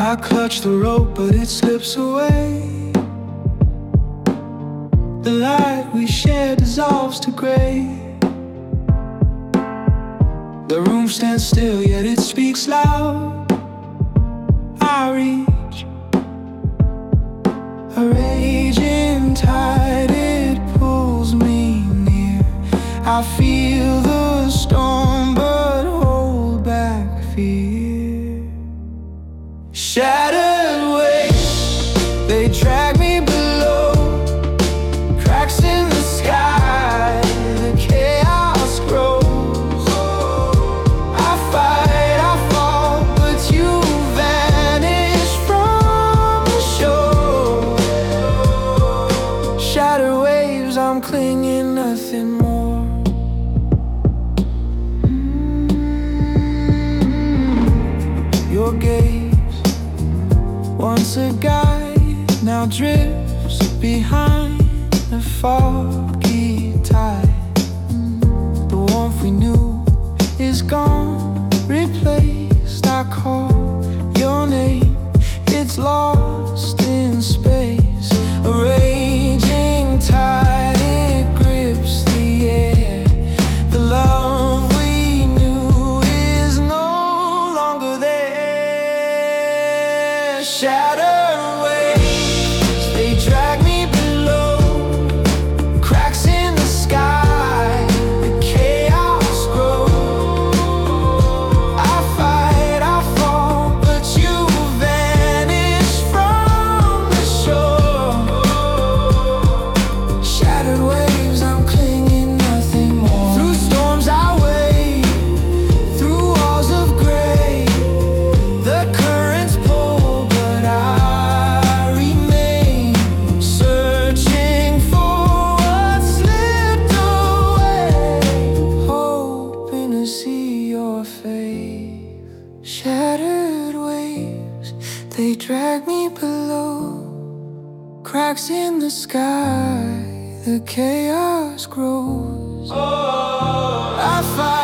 I clutch the rope, but it slips away. The light we share dissolves to gray. The room stands still, yet it speaks loud. I reach a raging tide, it pulls me near. I feel the storm, but hold back fear. Shattered waves, they drag me below. Cracks in the sky, the chaos grows. I fight, I fall, but you vanish from the shore. Shattered waves, I'm clinging, nothing more. Your gaze, once a guide, now drifts behind the foggy tide. The warmth we knew is gone, replaced. I call your name, it's lost in space. A raging tide, it grips the air. The love we knew is no longer there. Shattered waves, they drag me below. Cracks in the sky, the chaos grows. I fight, I fall, but you vanish from the shore. Shattered waves, I'm clinging, nothing more. Through storms I wade, through walls of gray. The currents pull, but I remain, searching for what slipped away, hoping to see your face. Shattered waves, they drag me below. Cracks in the sky, the chaos grows. I fight